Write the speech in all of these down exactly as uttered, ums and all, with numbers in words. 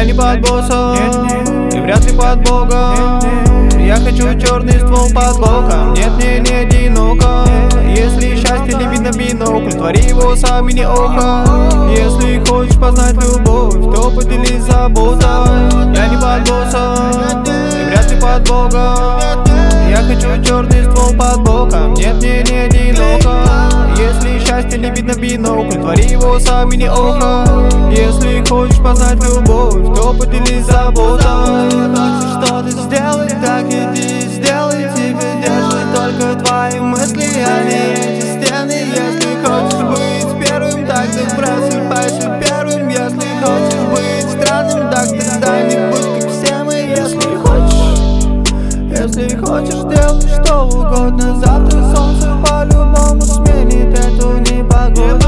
Я не под боссом, и вряд ли под Богом. Я хочу черный ствол под боком. Нет, не, не одиноко. Если счастье не видно бинокль, твори его сам и не оха. Если хочешь познать любовь, то поделись заботой. Я не под боссом, и вряд ли под Богом. Я хочу черный ствол под боком. Нет, не, не одиноко. Если счастье не видно бинокль, твори его сам и не оха. Если хочешь познать любовь, то поделись заботой. Хочешь что-то сделать, так иди сделай. Тебе держат только твои мысли, а не эти стены. Если хочешь быть первым, так ты просыпайся первым. Если хочешь быть странным, так ты стань, будь как все мы. Если хочешь, если хочешь, делай что угодно. Завтра солнце по-любому сменит эту непогоду.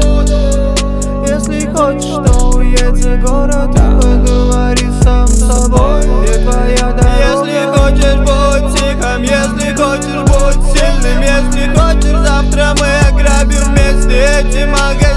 Если хочешь, то уедь за город и поговори сам с собой. Где твоя дорога? Если хочешь, будь тихим. Если хочешь, будь сильным. Если хочешь, завтра мы ограбим вместе эти магазины.